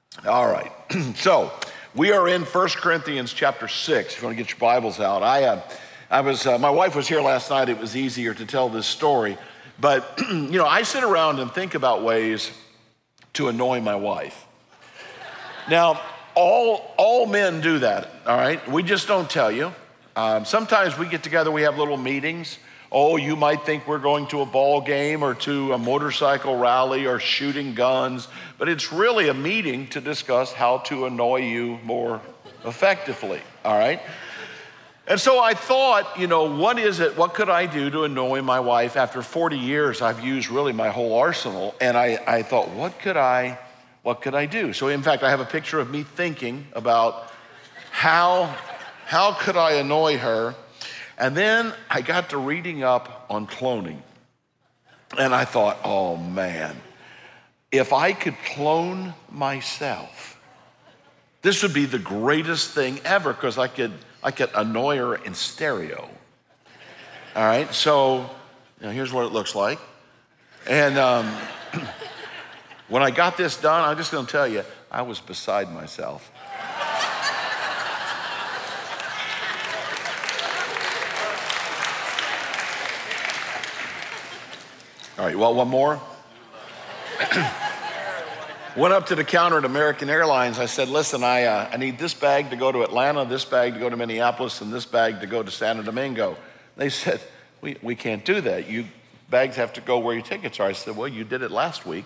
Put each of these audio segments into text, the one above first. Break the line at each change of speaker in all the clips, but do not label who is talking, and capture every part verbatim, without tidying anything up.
All right. So we are in First Corinthians chapter six. If you want to get your Bibles out. I, uh, I was, uh, my wife was here last night. It was easier to tell this story. But, you know, I sit around and think about ways to annoy my wife. Now, all, all men do that, all right? We just don't tell you. Um, sometimes we get together, we have little meetings. Oh, you might think we're going to a ball game or to a motorcycle rally or shooting guns, but it's really a meeting to discuss how to annoy you more effectively, all right? And so I thought, you know, what is it, what could I do to annoy my wife? After forty years, I've used really my whole arsenal, and I, I thought, what could I, what could I do? So in fact, I have a picture of me thinking about how, how could I annoy her? And then I got to reading up on cloning. And I thought, oh man, if I could clone myself, this would be the greatest thing ever because I could, I could annoy her in stereo. All right, so you know, here's what it looks like. And um, when I got this done, I'm just gonna tell you, I was beside myself. All right, well, one more. Went up to the counter at American Airlines. I said, listen, I, uh, I need this bag to go to Atlanta, this bag to go to Minneapolis, and this bag to go to Santo Domingo. They said, we, we can't do that. You bags have to go where your tickets are. I said, well, you did it last week.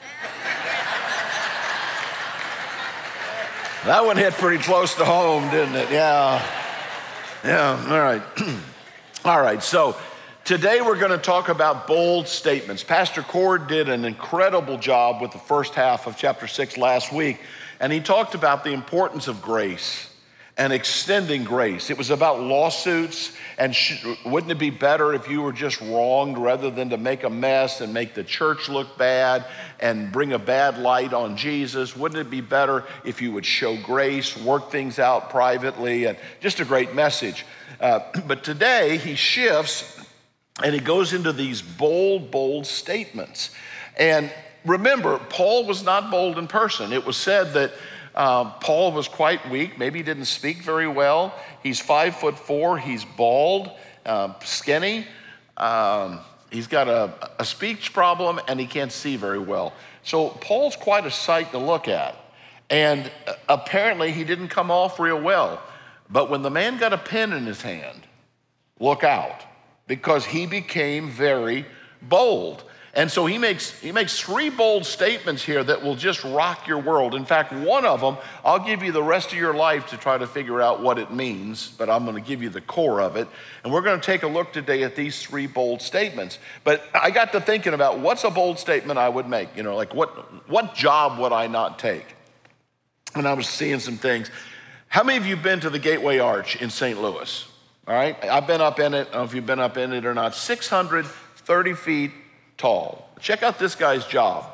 That one hit pretty close to home, didn't it? Yeah. Yeah, all right. All right, so today we're going to talk about bold statements. Pastor Cord did an incredible job with the first half of chapter six last week, and he talked about the importance of grace and extending grace. It was about lawsuits, and sh- wouldn't it be better if you were just wronged rather than to make a mess and make the church look bad and bring a bad light on Jesus? Wouldn't it be better if you would show grace, work things out privately, and just a great message. Uh, but today he shifts and he goes into these bold, bold statements. And remember, Paul was not bold in person. It was said that uh, Paul was quite weak. Maybe he didn't speak very well. He's five foot four. He's bald, uh, skinny. Um, he's got a, a speech problem, and he can't see very well. So Paul's quite a sight to look at. And apparently he didn't come off real well. But when the man got a pen in his hand, look out, because he became very bold. And so he makes he makes three bold statements here that will just rock your world. In fact, one of them, I'll give you the rest of your life to try to figure out what it means, but I'm going to give you the core of it. And we're going to take a look today at these three bold statements. But I got to thinking about what's a bold statement I would make? You know, like what what job would I not take? And I was seeing some things. How many of you have been to the Gateway Arch in Saint Louis? All right, I've been up in it. I don't know if you've been up in it or not. six hundred thirty feet tall. Check out this guy's job.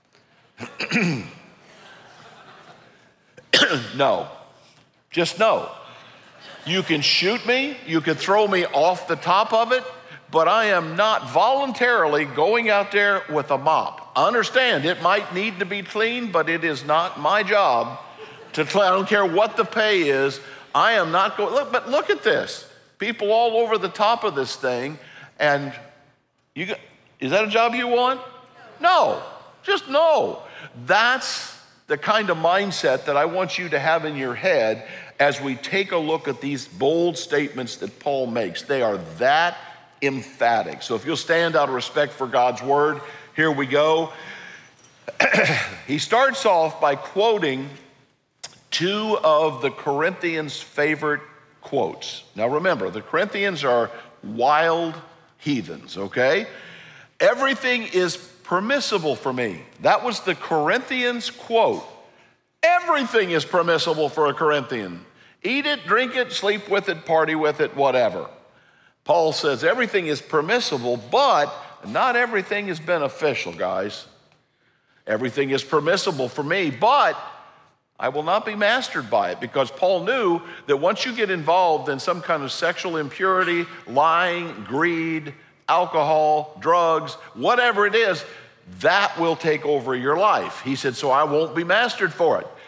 No, just no. You can shoot me, you can throw me off the top of it, but I am not voluntarily going out there with a mop. I understand it might need to be cleaned, but it is not my job to clean. I don't care what the pay is. I am not going, look, but look at this. People all over the top of this thing, and you got, is that a job you want? No, just no. That's the kind of mindset that I want you to have in your head as we take a look at these bold statements that Paul makes. They are that emphatic. So if you'll stand out of respect for God's word, here we go. He starts off by quoting two of the Corinthians' favorite quotes. Now remember, the Corinthians are wild heathens, okay? Everything is permissible for me. That was the Corinthians quote. Everything is permissible for a Corinthian. Eat it, drink it, sleep with it, party with it, whatever. Paul says everything is permissible, but not everything is beneficial, guys. Everything is permissible for me, but I will not be mastered by it, because Paul knew that once you get involved in some kind of sexual impurity, lying, greed, alcohol, drugs, whatever it is, that will take over your life. He said, so I won't be mastered for it.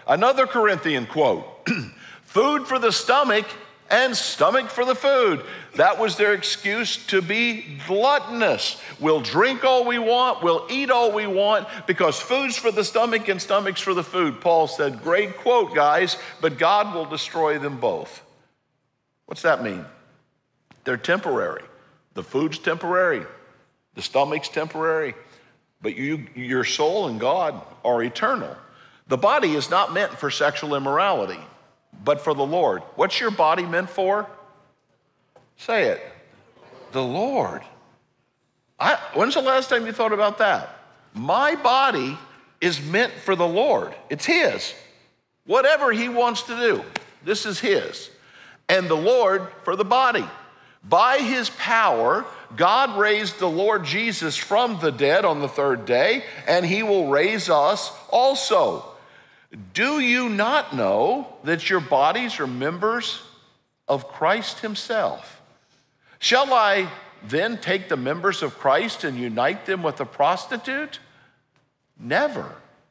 Another Corinthian quote, food for the stomach and stomach for the food. That was their excuse to be gluttonous. We'll drink all we want, we'll eat all we want, because food's for the stomach and stomach's for the food. Paul said, great quote, guys, but God will destroy them both. What's that mean? They're temporary. The food's temporary. The stomach's temporary. But you, your soul and God are eternal. The body is not meant for sexual immorality, but for the Lord. What's your body meant for? Say it. The Lord. I, when's the last time you thought about that? My body is meant for the Lord. It's his. Whatever he wants to do, this is his. And the Lord for the body. By his power, God raised the Lord Jesus from the dead on the third day, and he will raise us also. Do you not know that your bodies are members of Christ himself? Shall I then take the members of Christ and unite them with a prostitute? Never.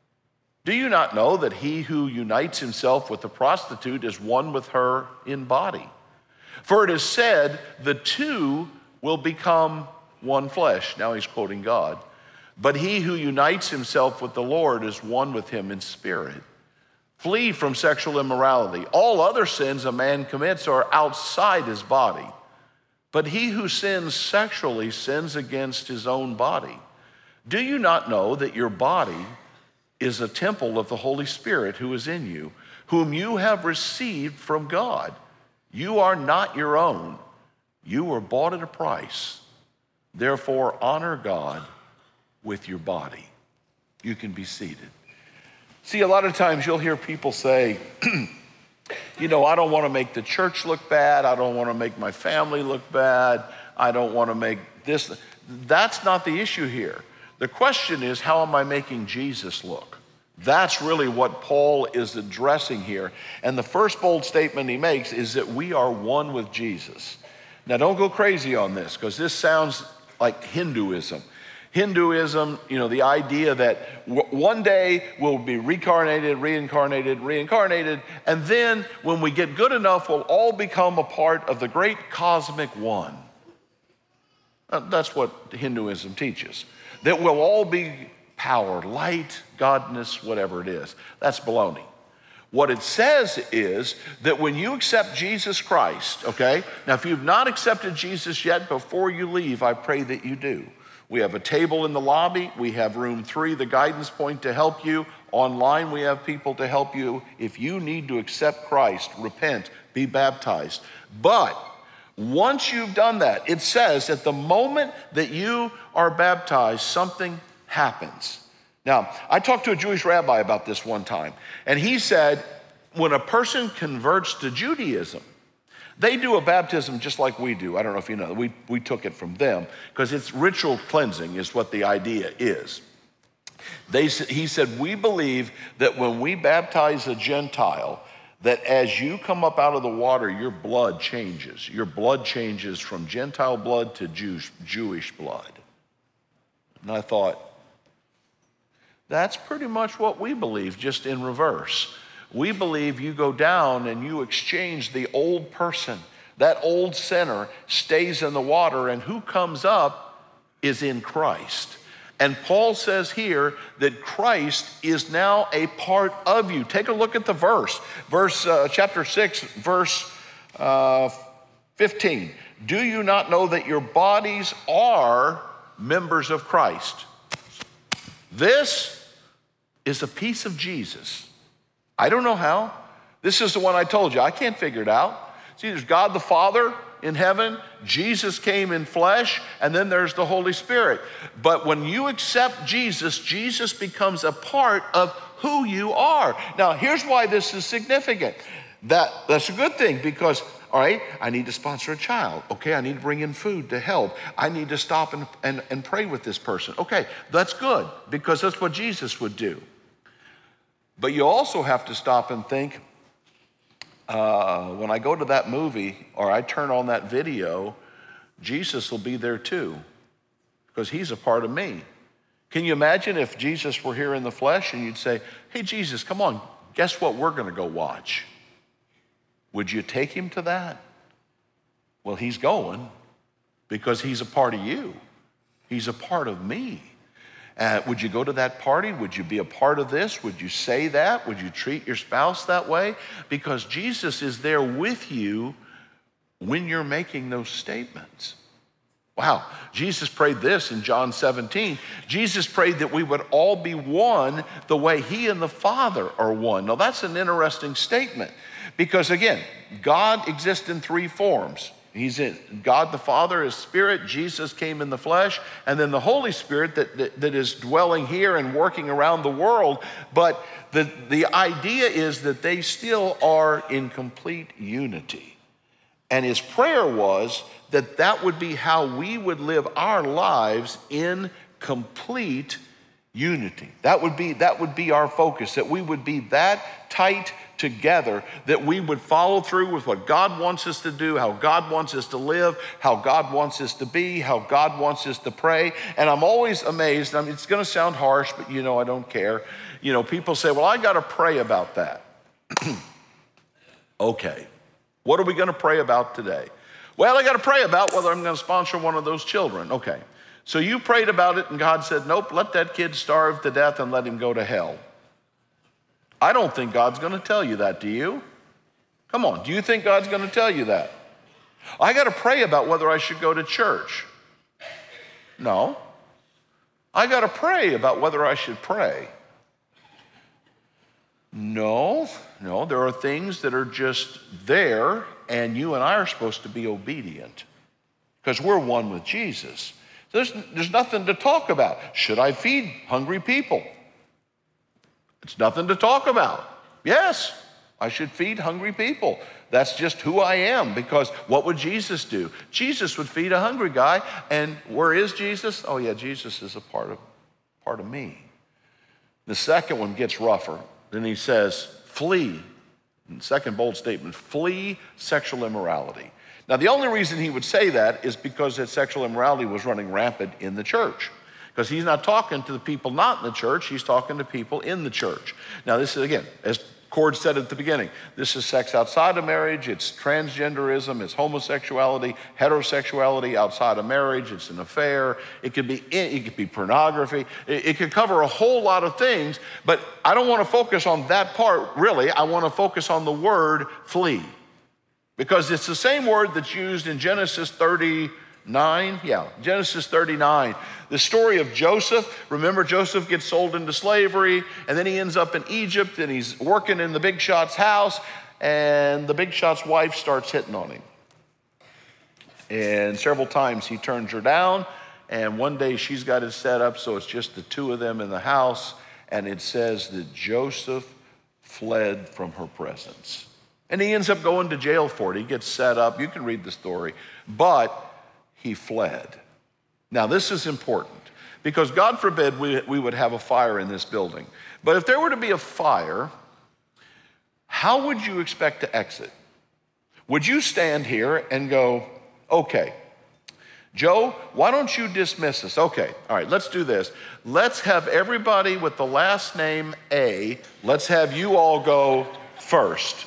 Do you not know that he who unites himself with a prostitute is one with her in body? For it is said, the two will become one flesh. Now he's quoting God. But he who unites himself with the Lord is one with him in spirit. Flee from sexual immorality. All other sins a man commits are outside his body. But he who sins sexually sins against his own body. Do you not know that your body is a temple of the Holy Spirit who is in you, whom you have received from God? You are not your own. You were bought at a price. Therefore, honor God with your body. You can be seated. See, a lot of times you'll hear people say, you know, I don't want to make the church look bad. I don't want to make my family look bad. I don't want to make this. That's not the issue here. The question is, how am I making Jesus look? That's really what Paul is addressing here. And the first bold statement he makes is that we are one with Jesus. Now, don't go crazy on this, because this sounds like Hinduism. Hinduism, you know, the idea that w- one day we'll be reincarnated, reincarnated, reincarnated, and then when we get good enough, we'll all become a part of the great cosmic one. Uh, that's what Hinduism teaches, that we'll all be power, light, godness, whatever it is. That's baloney. What it says is that when you accept Jesus Christ, okay, now if you've not accepted Jesus yet, before you leave, I pray that you do. We have a table in the lobby. We have room three, the guidance point, to help you. Online, we have people to help you. If you need to accept Christ, repent, be baptized. But once you've done that, it says at the moment that you are baptized, something happens. Now, I talked to a Jewish rabbi about this one time, and he said when a person converts to Judaism, they do a baptism just like we do. I don't know if you know, we, we took it from them, because it's ritual cleansing is what the idea is. They, he said, we believe that when we baptize a Gentile, that as you come up out of the water, your blood changes. Your blood changes from Gentile blood to Jewish, Jewish blood. And I thought, that's pretty much what we believe, just in reverse. We believe you go down and you exchange the old person. That old sinner stays in the water, and who comes up is in Christ. And Paul says here that Christ is now a part of you. Take a look at the verse. Verse uh, chapter six, verse uh, fifteen. Do you not know that your bodies are members of Christ? This is a piece of Jesus. I don't know how. This is the one I told you. I can't figure it out. See, there's God the Father in heaven, Jesus came in flesh, and then there's the Holy Spirit. But when you accept Jesus, Jesus becomes a part of who you are. Now, here's why this is significant. That, that's a good thing, because, all right, I need to sponsor a child. Okay, I need to bring in food to help. I need to stop and, and, and pray with this person. Okay, that's good, because that's what Jesus would do. But you also have to stop and think, uh, when I go to that movie or I turn on that video, Jesus will be there too, because he's a part of me. Can you imagine if Jesus were here in the flesh and you'd say, hey, Jesus, come on, guess what we're going to go watch? Would you take him to that? Well, he's going because he's a part of you. He's a part of me. Uh, would you go to that party? Would you be a part of this? Would you say that? Would you treat your spouse that way? Because Jesus is there with you when you're making those statements. Wow, Jesus prayed this in John seventeen. Jesus prayed that we would all be one the way he and the Father are one. Now that's an interesting statement because again, God exists in three forms. He's in God the Father is spirit, Jesus came in the flesh, and then the Holy Spirit that, that, that is dwelling here and working around the world. But the, the idea is that they still are in complete unity. And his prayer was that that would be how we would live our lives in complete unity. That would be, that would be our focus, that we would be that tight together, that we would follow through with what God wants us to do, how God wants us to live, how God wants us to be, how God wants us to pray. And I'm always amazed. I mean, it's going to sound harsh, but you know, I don't care. You know, people say, well, I got to pray about that. Okay. What are we going to pray about today? Well, I got to pray about whether I'm going to sponsor one of those children. Okay. So you prayed about it and God said, nope, let that kid starve to death and let him go to hell. I don't think God's going to tell you that, do you? Come on, do you think God's going to tell you that? I got to pray about whether I should go to church. No. I got to pray about whether I should pray. No, no, there are things that are just there, and you and I are supposed to be obedient because we're one with Jesus. There's, there's nothing to talk about. Should I feed hungry people? It's nothing to talk about. Yes, I should feed hungry people. That's just who I am, because what would Jesus do? Jesus would feed a hungry guy, and where is Jesus? Oh yeah, Jesus is a part of, part of me. The second one gets rougher. Then he says, flee. Second bold statement, flee sexual immorality. Now, the only reason he would say that is because that sexual immorality was running rampant in the church. Because he's not talking to the people not in the church, he's talking to people in the church. Now, this is, again, as Cord said at the beginning, this is sex outside of marriage, it's transgenderism, it's homosexuality, heterosexuality outside of marriage, it's an affair, it could be, it could be pornography, it, it could cover a whole lot of things, but I don't want to focus on that part, really. I want to focus on the word flee. Because it's the same word that's used in Genesis thirty-nine. Yeah, Genesis thirty-nine. The story of Joseph. Remember, Joseph gets sold into slavery, and then he ends up in Egypt, and he's working in the big shot's house, and the big shot's wife starts hitting on him. And several times he turns her down, and one day she's got it set up so it's just the two of them in the house, and it says that Joseph fled from her presence. And he ends up going to jail for it. He gets set up. You can read the story. But he fled. Now, this is important because God forbid we, we would have a fire in this building. But if there were to be a fire, how would you expect to exit? Would you stand here and go, okay, Joe, why don't you dismiss us? Okay, all right, let's do this. Let's have everybody with the last name A, let's have you all go first.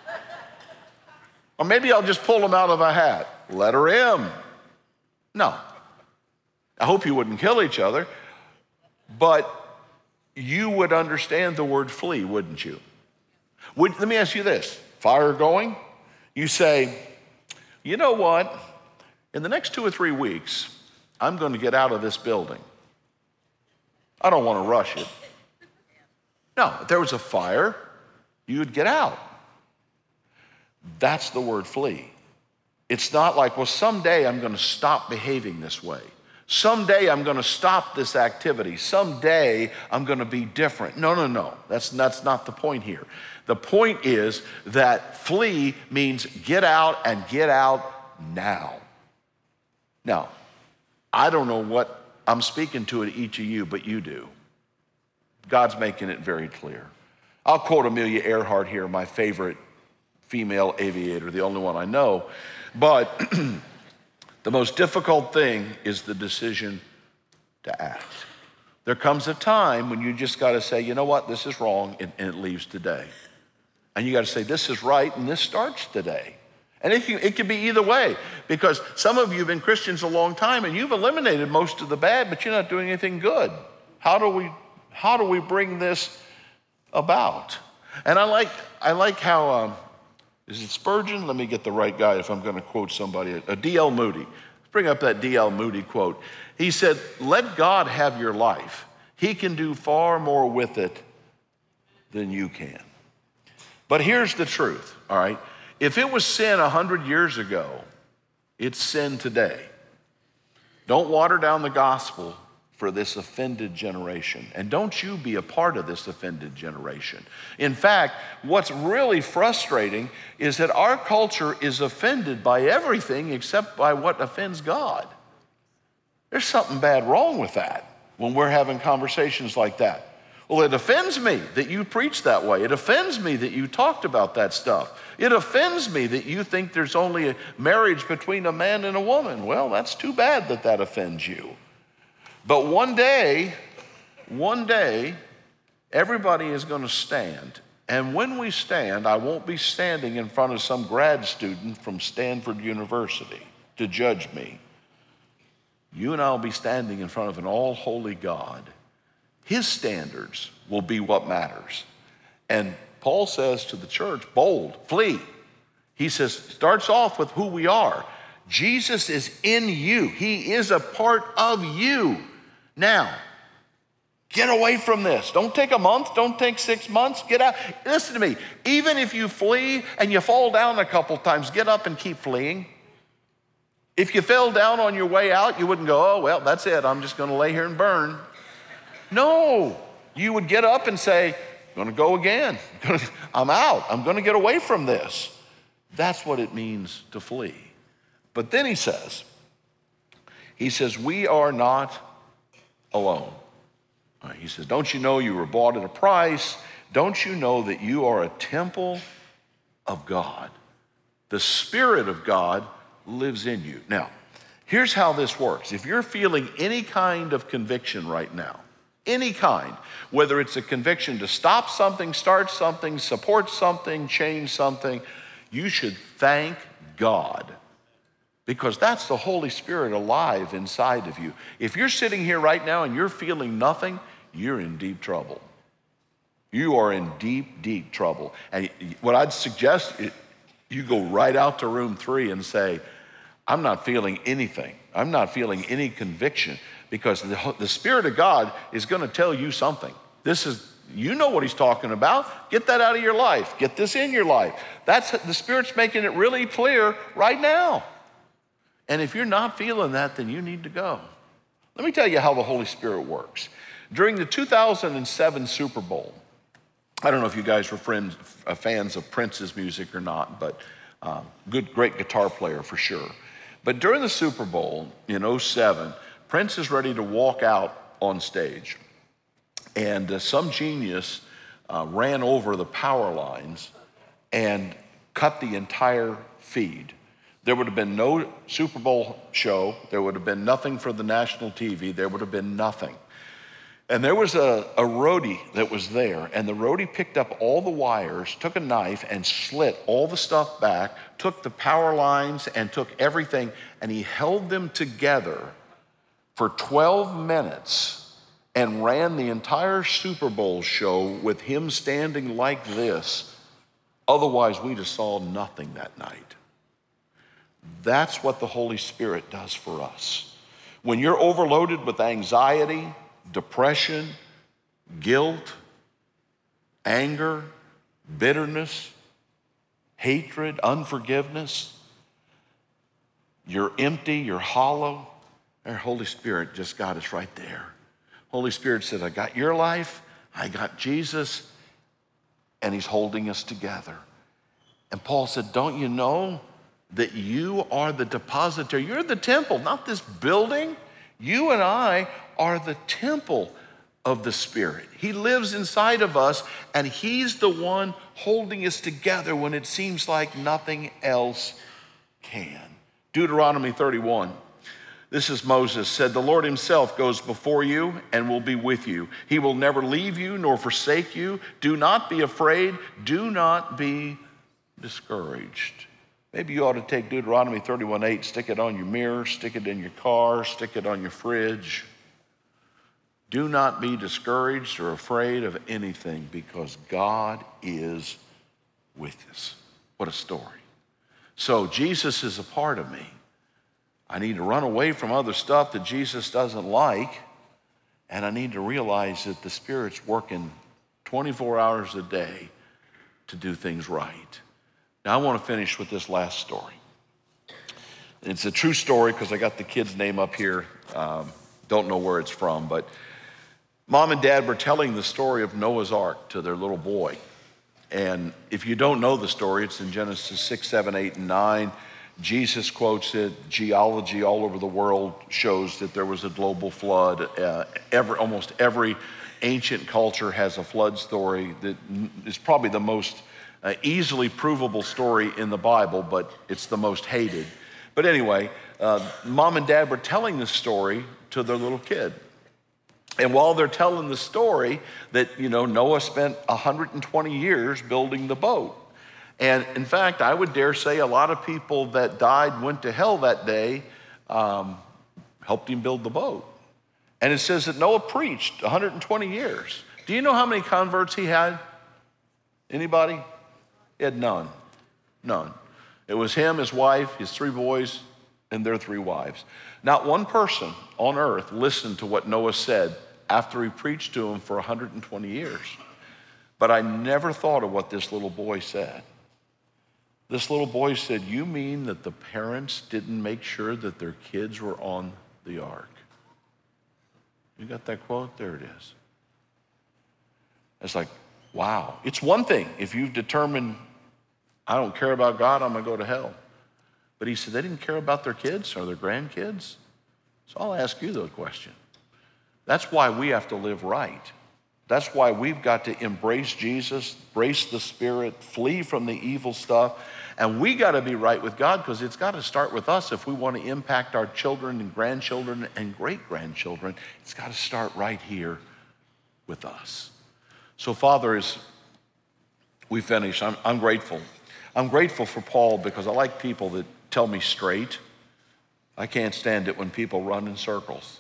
Or maybe I'll just pull them out of a hat. Letter M. No. I hope you wouldn't kill each other, but you would understand the word flee, wouldn't you? Would, let me ask you this. Fire going? You say, you know what? In the next two or three weeks, I'm going to get out of this building. I don't want to rush it. No, if there was a fire, you would get out. That's the word flee. It's not like, well, someday I'm going to stop behaving this way. Someday I'm going to stop this activity. Someday I'm going to be different. No, no, no. That's, that's not the point here. The point is that flee means get out and get out now. Now, I don't know what I'm speaking to at each of you, but you do. God's making it very clear. I'll quote Amelia Earhart here, my favorite female aviator, the only one I know. But the most difficult thing is the decision to act. There comes a time when you just got to say, you know what, this is wrong, and, and it leaves today. And you got to say, this is right, and this starts today. And it can, it can be either way, because some of you have been Christians a long time, and you've eliminated most of the bad, but you're not doing anything good. How do we, how do we bring this about? And I like, I like how, um, is it Spurgeon? Let me get the right guy if I'm going to quote somebody. A D L Moody. Let's bring up that D L Moody quote. He said, let God have your life. He can do far more with it than you can. But here's the truth, all right? If it was sin one hundred years ago, it's sin today. Don't water down the gospel for this offended generation. And don't you be a part of this offended generation. In fact, what's really frustrating is that our culture is offended by everything except by what offends God. There's something bad wrong with that when we're having conversations like that. Well, it offends me that you preach that way. It offends me that you talked about that stuff. It offends me that you think there's only a marriage between a man and a woman. Well, that's too bad that that offends you. But one day, one day, everybody is going to stand. And when we stand, I won't be standing in front of some grad student from Stanford University to judge me. You and I will be standing in front of an all-holy God. His standards will be what matters. And Paul says to the church, bold, flee. He says, starts off with who we are. Jesus is in you. He is a part of you. Now, get away from this. Don't take a month. Don't take six months. Get out. Listen to me. Even if you flee and you fall down a couple times, get up and keep fleeing. If you fell down on your way out, you wouldn't go, oh, well, that's it. I'm just going to lay here and burn. No, you would get up and say, I'm going to go again. I'm out. I'm going to get away from this. That's what it means to flee. But then he says, he says, we are not alone. He says, don't you know you were bought at a price? Don't you know that you are a temple of God? The Spirit of God lives in you. Now, here's how this works. If you're feeling any kind of conviction right now, any kind, whether it's a conviction to stop something, start something, support something, change something, you should thank God, because that's the Holy Spirit alive inside of you. If you're sitting here right now and you're feeling nothing, you're in deep trouble. You are in deep, deep trouble. And what I'd suggest, you go right out to room three and say, I'm not feeling anything. I'm not feeling any conviction, because the, the Spirit of God is going to tell you something. This is, you know what he's talking about. Get that out of your life. Get this in your life. That's, the Spirit's making it really clear right now. And if you're not feeling that, then you need to go. Let me tell you how the Holy Spirit works. During the two thousand seven Super Bowl, I don't know if you guys were friends, uh, fans of Prince's music or not, but uh, good, great guitar player for sure. But during the Super Bowl in oh seven, Prince is ready to walk out on stage. And uh, some genius uh, ran over the power lines and cut the entire feed. There would have been no Super Bowl show. There would have been nothing for the national T V. There would have been nothing. And there was a, a roadie that was there, and the roadie picked up all the wires, took a knife and slit all the stuff back, took the power lines and took everything, and he held them together for twelve minutes and ran the entire Super Bowl show with him standing like this. Otherwise, we'd have saw nothing that night. That's what the Holy Spirit does for us. When you're overloaded with anxiety, depression, guilt, anger, bitterness, hatred, unforgiveness, you're empty, you're hollow, our Holy Spirit just got us right there. Holy Spirit said, I got your life, I got Jesus, and he's holding us together. And Paul said, don't you know that you are the depository? You're the temple, not this building. You and I are the temple of the Spirit. He lives inside of us, and he's the one holding us together when it seems like nothing else can. Deuteronomy thirty-one. This is Moses said, the Lord himself goes before you and will be with you. He will never leave you nor forsake you. Do not be afraid. Do not be discouraged. Maybe you ought to take Deuteronomy thirty-one eight, stick it on your mirror, stick it in your car, stick it on your fridge. Do not be discouraged or afraid of anything because God is with us. What a story. So Jesus is a part of me. I need to run away from other stuff that Jesus doesn't like, and I need to realize that the Spirit's working twenty-four hours a day to do things right. Now, I want to finish with this last story. It's a true story because I got the kid's name up here. Um, don't know where it's from, but Mom and Dad were telling the story of Noah's Ark to their little boy. And if you don't know the story, it's in Genesis six, seven, eight, and nine. Jesus quotes it. Geology all over the world shows that there was a global flood. Uh, every, almost every ancient culture has a flood story that is probably the most uh, easily provable story in the Bible, but it's the most hated. But anyway, uh, Mom and Dad were telling this story to their little kid. And while they're telling the story that, you know, Noah spent one hundred twenty years building the boat. And in fact, I would dare say a lot of people that died, went to hell that day, um, helped him build the boat. And it says that Noah preached one hundred twenty years. Do you know how many converts he had? Anybody? He had none. None. It was him, his wife, his three boys, and their three wives. Not one person on earth listened to what Noah said after he preached to them for one hundred twenty years. But I never thought of what this little boy said. This little boy said, you mean that the parents didn't make sure that their kids were on the ark? You got that quote? There it is. It's like, wow. It's one thing if you've determined, I don't care about God, I'm going to go to hell. But he said they didn't care about their kids or their grandkids. So I'll ask you the question. That's why we have to live right. That's why we've got to embrace Jesus, embrace the Spirit, flee from the evil stuff. And we got to be right with God because it's got to start with us if we want to impact our children and grandchildren and great-grandchildren. It's got to start right here with us. So Father, as we finish, I'm, I'm grateful. I'm grateful for Paul because I like people that tell me straight. I can't stand it when people run in circles.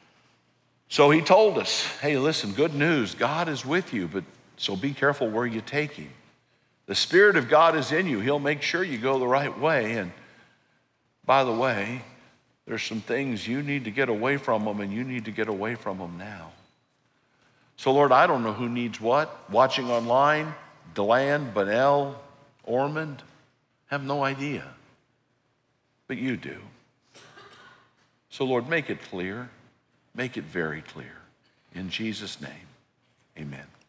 So he told us, hey, listen, good news. God is with you, but so be careful where you take him. The Spirit of God is in you. He'll make sure you go the right way. And by the way, there's some things you need to get away from them, and you need to get away from them now. So Lord, I don't know who needs what. Watching online, Deland, Bunnell, Ormond, have no idea. But you do. So Lord, make it clear. Make it very clear. In Jesus' name, amen.